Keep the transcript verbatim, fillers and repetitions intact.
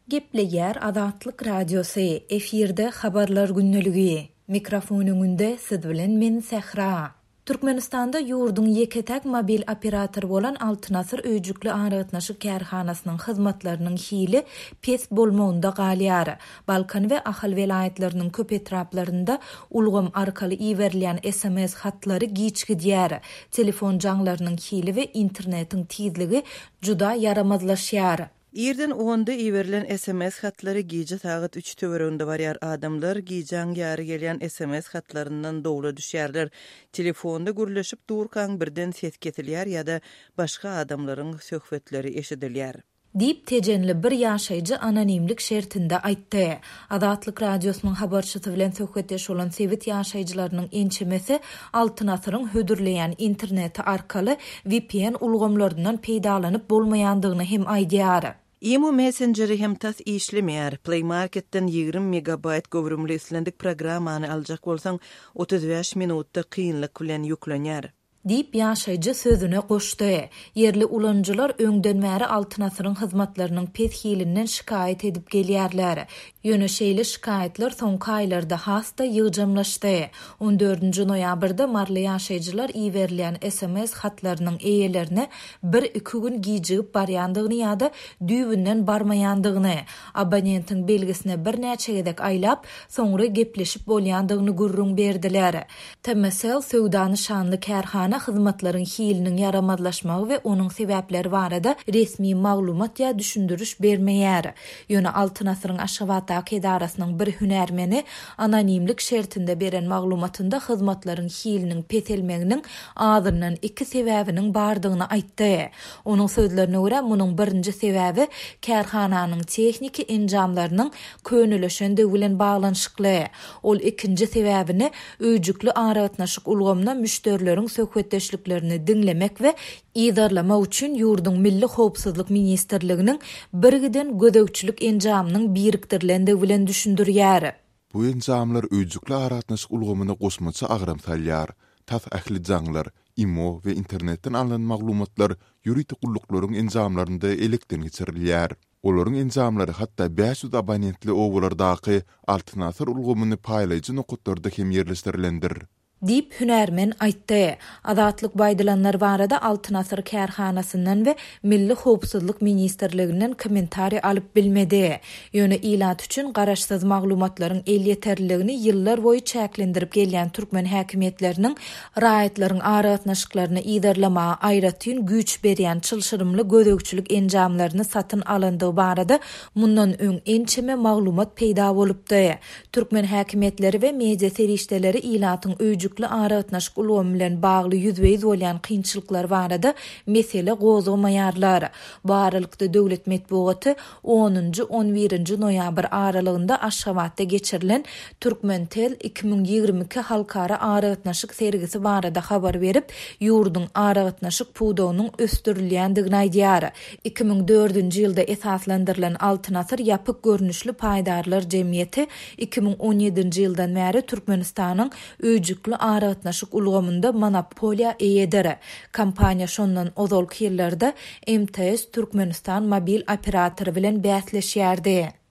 Gepleyer Azatlyk Radiosu efirde habarlar günneligi. Mikrofonunde siz bilen men Sehra. Türkmenistanda yurdun yeketek mobil operator bolan Altınasır öýjükli aragatnaşyk kärhanasynyň hyzmatlarynyň hili pes bolmagynda galýar. Balkan we Ahal welaýetleriniň köp etraplarynda ulgam arkaly iýerilýän S M S hatlary giçgidýär. Telefon jaňlarynyň hili we internetiň tizligi juda yaramazlaşýar. Ýerden onda iýerilen S M S hatlary gije saat üç töwerinde barýar adamlar gijaň ýary gelýän S M S hatlaryndan dogla düşýärler. Telefonda gürleşip durkan birden ses kesilýär ýa-da başga adamlaryň söhbetleri eşidilýär. Dip tejenli bir ýaşaýjy anonimlik şertinde aýtdy. Azatlyk Radiosynyň habarçysy bilen söhbetdeş bolan Sewit ýaşaýjylarynyň ençemesi Altynasyryň hödürleýän interneti arkaly V P N ulgamlaryndan peýdalanyp bolmaýandygyny hem aýdýar. Imo Messengeri hem tas işlemeýär. Play Market'ten ýigrim megabayt gowrumly islendik programmany aljak bolsaň otuz beş minutda kynlyk bilen ýüklenýär. Dip ýaşaýjy sözüne goşdy. Yerli ulanjylar öňden bäri Altynasyryň hyzmatlarynyň pes hilinden şikayet edip gelýärler. Ýöneşeýli şikaýetler soňky aýlarda hasta ýygjamlaşdy. on dördünji noýabrda marly ýaşaýjylar iýerilýän S M S hatlarynyň eýelerini bir iki gün gijigip barýandygyny ýa-da düýbünden barmaýandygyny, abonentiň belgisine bir näçe gedek aýlap, soňra gepleşip bolýandygyny gurrun berdiler. Temesel söwdany şanly kärhana hyzmatlaryň hiliniň yaramazlaşmagy we onuň sebäpleri barada resmi maglumat ýa düşündürüş bermeýär. Ýöne Altynasyryň Aşgabat Edaраsynyň bir hünärmeni anonimlik şertinde beren maglumatynda hyzmatlaryň hiliniň peselmeginiň azyndan iki sebäbiniň bardygyny aýtdy. Onuň sözlerine görä, munyň birinji sebäbi kärhananyň tehniki enjamlarynyň könüleşende bilen baglanyşykly. Ol ikinji sebäbini öýjükli aragatnaşyk ulgamna müşterileriň söhbetdeşliklerini dinlemek we iýdarlama üçin ýurdun Milli Howpsuzlyk Ministrliginiň birgiden gödökçülük enjamynyň birikdirilende bilen düşündirýär. Bu enjamlar öýjükli aragatnaşyk ulgamyna gosmaça agram salýar. Tas ähli jaňlar, imo we internetden alynan maglumatlar ýuridik gulluklaryň enjamlarynda elekden geçirilýär. Olaryň enjamlary hatda beş yüz abonentli owalardaky Altynasyr ulgamyny paýlaýjy nokatlarda hem ýerleşdirilendir. Dip hünärmen aýtdy. Azatlyk baýdalanlar barada Altynasyr kärhanasyndan we Milli Howpsuzlyk Ministrliginden kommentari alyp bilmedi. Ýöne ilat üçin garaşsyz maglumatlaryň el ýeterliligini ýyllar boýy çäklendirip gelýän türkmen häkimetleriniň raýatlaryň aragatnaşyklaryny iýdarlama, aýratyn güç berýän çylşyrymly gödökçülük enjamlaryny satyn alandygy barada mundan öň ençeme maglumat peýda bolupdy. Türkmen häkimetleri we media serişdeleri ilatyň öýjü aragatnaşyk ulgamy bilen bagly ýüzbeýiz bolýan kynçylyklar barada mesele gozulmaýarlar. Bu aralykda döwlet medeniýeti onunji on birinji noýabr aralygynda Aşgabatda geçirilen Türkmentel iki bin ýigirme iki halkara aragatnaşyk sergisi barada habar berip, ýurdun aragatnaşyk puwdawynyň östürilýändigini aýdýar. iki bin dördünji ýylda esaslandyrylan Altynasyr ýapyk görnüşli paýdarlar jemgyýeti iki bin on ýedinji ýyldan bäri Türkmenistanyň öýjükli aragatnaşyk ulgamynda monopoliýa eýeder. Kompaniýa şondan ozalky ýyllarda M T S Türkmenistan mobil operatory bilen bäsleşýärdi.